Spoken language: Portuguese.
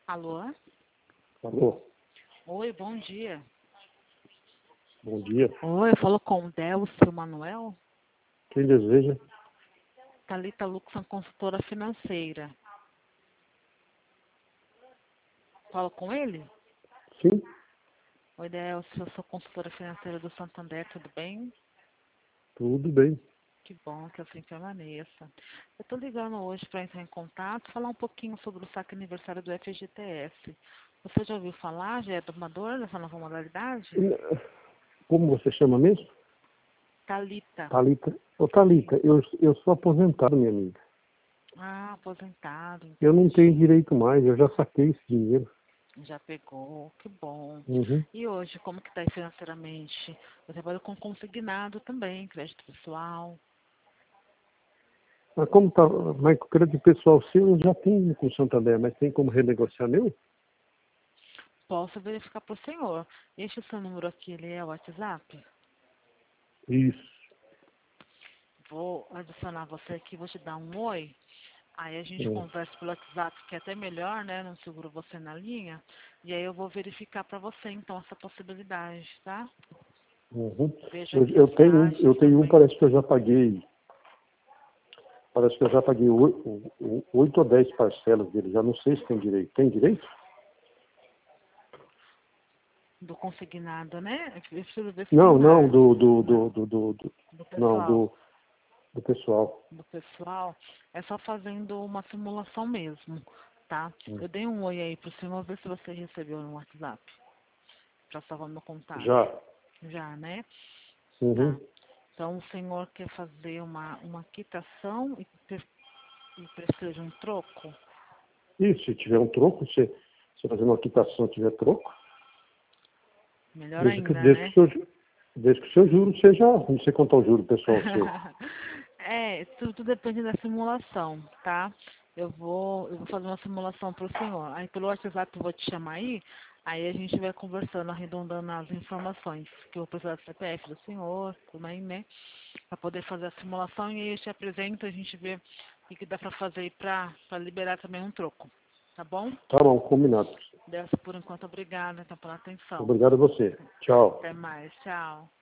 Alô? Alô, Oi, bom dia. bom dia. Oi, eu falo com o Delcio Manuel. Quem deseja? Thalita Luxan, consultora financeira. Falo com ele? Sim, Oi, Delcio, eu sou consultora financeira do Santander, tudo bem? tudo bem. Que bom que eu sempre permaneça. Eu estou ligando hoje para entrar em contato, falar um pouquinho sobre o saque aniversário do FGTS. Você já ouviu falar, já é domador dessa nova modalidade? Como você chama mesmo? Thalita. Thalita. Ô, Thalita, eu sou aposentado, minha amiga. Ah, aposentado, Eu não tenho entendi. direito mais, eu já saquei esse dinheiro. Já pegou, que bom. Uhum. E hoje, como que está aí financeiramente? Eu trabalho com consignado também, crédito pessoal. Mas como tá, mas o crédito pessoal seu eu já tenho com o Santander, mas tem como renegociar meu? Posso verificar para o senhor. Este seu número aqui, ele é o WhatsApp? Isso. Vou adicionar você aqui, vou te dar um oi. Aí a gente Hum. conversa pelo WhatsApp, que é até melhor, né? Não seguro você na linha. E aí eu vou verificar para você, então, essa possibilidade, tá? Uhum. Veja Eu, aqui eu as tenho, taxas eu tenho um, também. parece que eu já paguei 8 ou 10 parcelas dele, já não sei se tem direito. Tem direito? Do consignado, né? Eu preciso ver se tem Não, não, mais. do, Não, do, do, do- do não, pessoal. do pessoal. Do pessoal, é só fazendo uma simulação mesmo, tá? Hum. Eu dei um oi aí pro senhor, ver se você recebeu no WhatsApp, pra salvar meu contato. Já. Já, né? Uhum. Tá. Então, o senhor quer fazer uma quitação e precisa de um troco? E se tiver um troco, se fazer uma quitação tiver troco, Melhor desde que, ainda, desde que, né? o, seu, desde que o seu juro seja, não sei quanto é o juro pessoal seu. É, tudo depende da simulação, tá? Eu vou fazer uma simulação para o senhor. Aí pelo WhatsApp eu vou te chamar aí a gente vai conversando, arredondando as informações, que eu vou precisar do CPF do senhor, também, né? Para poder fazer a simulação e aí eu te apresento, a gente vê o que dá para fazer aí para liberar também um troco, tá bom? Tá bom, combinado. Dessa por enquanto, obrigada então, pela atenção. Obrigado a você. Tchau. Até mais, tchau.